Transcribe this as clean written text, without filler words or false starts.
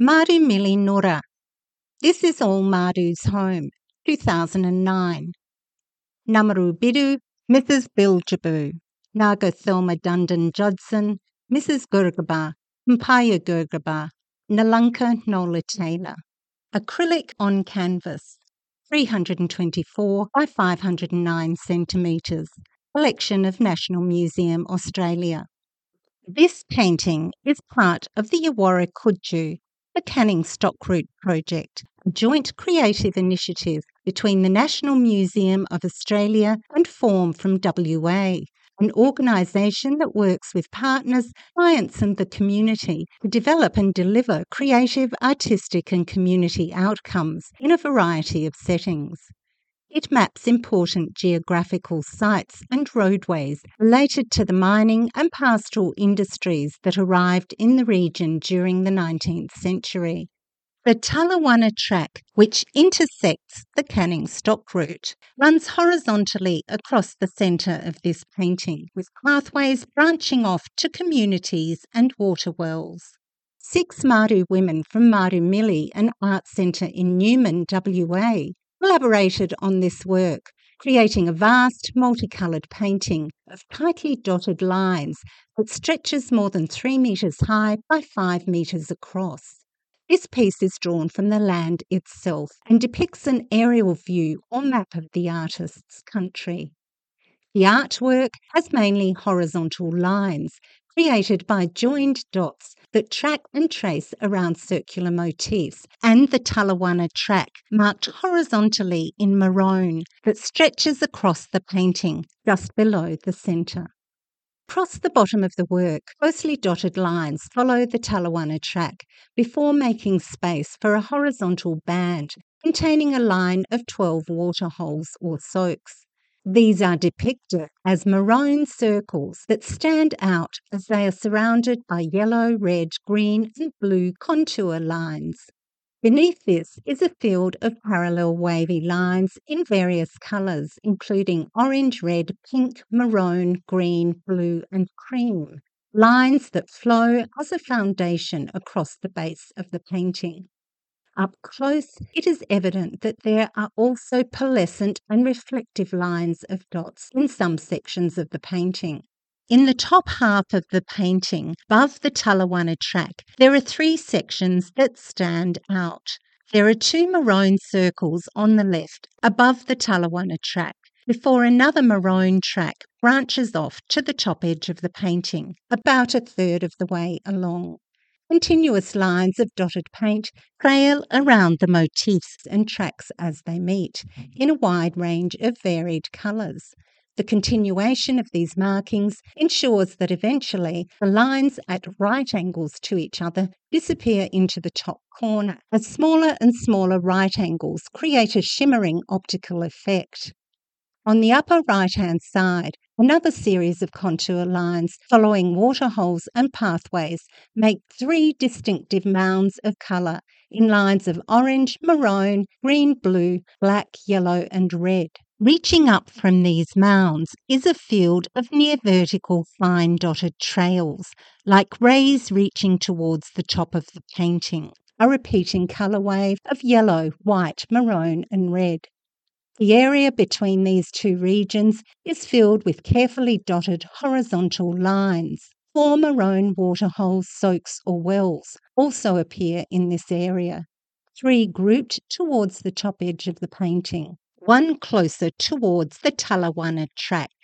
Marumili Nura. This is all Maru's home, 2009. Namaru Bidu, Mrs. Biljabu. Naga Thelma Dundon Judson, Mrs. Gurgaba, Mpaya Gurgaba. Nalanka Nola Taylor. Acrylic on canvas, 324 by 509 centimetres. Collection of National Museum, Australia. This painting is part of the Iwarra Kudju, the Canning Stockroot project, a joint creative initiative between the National Museum of Australia and Form from WA, an organisation that works with partners, clients and the community to develop and deliver creative, artistic and community outcomes in a variety of settings. It maps important geographical sites and roadways related to the mining and pastoral industries that arrived in the region during the 19th century. The Tallawanna Track, which intersects the Canning Stockroot, runs horizontally across the centre of this painting, with pathways branching off to communities and water wells. 6 Maru women from Marumili, an art centre in Newman, WA, collaborated on this work, creating a vast multicoloured painting of tightly dotted lines that stretches more than 3 metres high by 5 metres across. This piece is drawn from the land itself and depicts an aerial view or map of the artist's country. The artwork has mainly horizontal lines created by joined dots that track and trace around circular motifs, and the Tallawanna Track marked horizontally in maroon that stretches across the painting just below the centre. Across the bottom of the work, closely dotted lines follow the Tallawanna Track before making space for a horizontal band containing a line of 12 waterholes or soaks. These are depicted as maroon circles that stand out as they are surrounded by yellow, red, green and blue contour lines. Beneath this is a field of parallel wavy lines in various colours, including orange, red, pink, maroon, green, blue and cream, lines that flow as a foundation across the base of the painting. Up close, it is evident that there are also pearlescent and reflective lines of dots in some sections of the painting. In the top half of the painting, above the Tallawanna Track, there are 3 sections that stand out. There are 2 maroon circles on the left above the Tallawanna Track, before another maroon track branches off to the top edge of the painting, about a third of the way along. Continuous lines of dotted paint trail around the motifs and tracks as they meet, in a wide range of varied colours. The continuation of these markings ensures that eventually the lines at right angles to each other disappear into the top corner, as smaller and smaller right angles create a shimmering optical effect. On the upper right-hand side, another series of contour lines following waterholes and pathways make 3 distinctive mounds of colour in lines of orange, maroon, green, blue, black, yellow and red. Reaching up from these mounds is a field of near vertical fine dotted trails, like rays reaching towards the top of the painting, a repeating colour wave of yellow, white, maroon and red. The area between these 2 regions is filled with carefully dotted horizontal lines. 4 maroon waterholes, soaks or wells also appear in this area, 3 grouped towards the top edge of the painting, 1 closer towards the Tallawanna Track